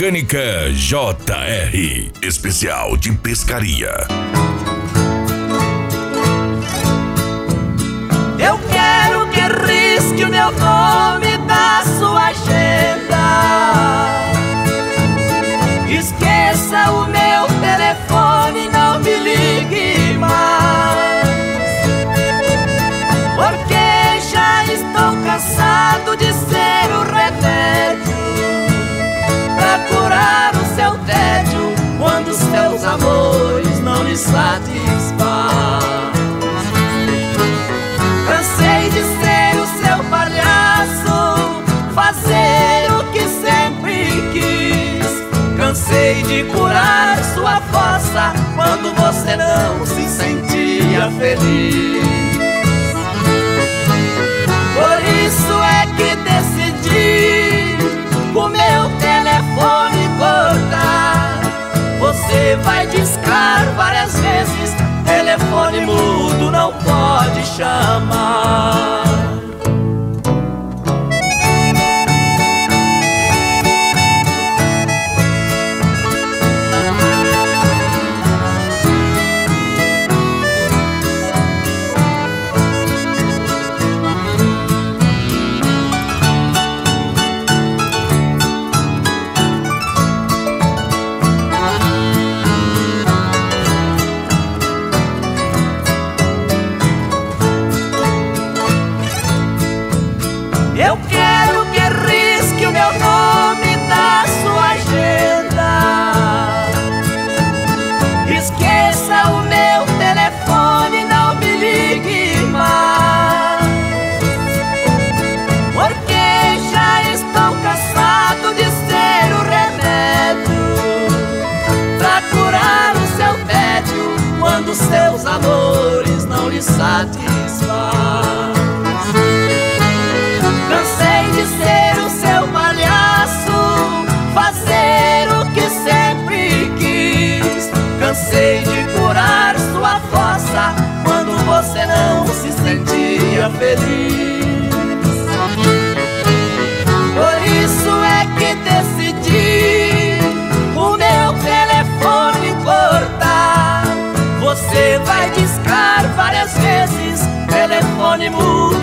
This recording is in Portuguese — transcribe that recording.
Mecânica JR, especial de pescaria. Eu quero que risque o meu nome da sua agenda. Esqueça o meu telefone, não me ligue mais, porque já estou cansado de ser o remédio pra curar o seu tédio quando os seus amores não lhe satisfazem. Cansei de ser o seu palhaço, fazer o que sempre quis. Cansei de curar sua fossa quando você não se sentia feliz. Por isso é que decidi o meu telefone cortar. Você vai discar várias vezes, telefone mudo não pode chamar. Eu quero que risque o meu nome da sua agenda. Esqueça o meu telefone, não me ligue mais, porque já estou cansado de ser o remédio pra curar o seu tédio quando seus amores não lhe satisfazem. Cansei de ser o seu palhaço, fazer o que sempre quis. Cansei de curar sua fossa quando você não se sentia feliz. Por isso é que decidi o meu telefone cortar. Você vai discar várias vezes, telefone mudo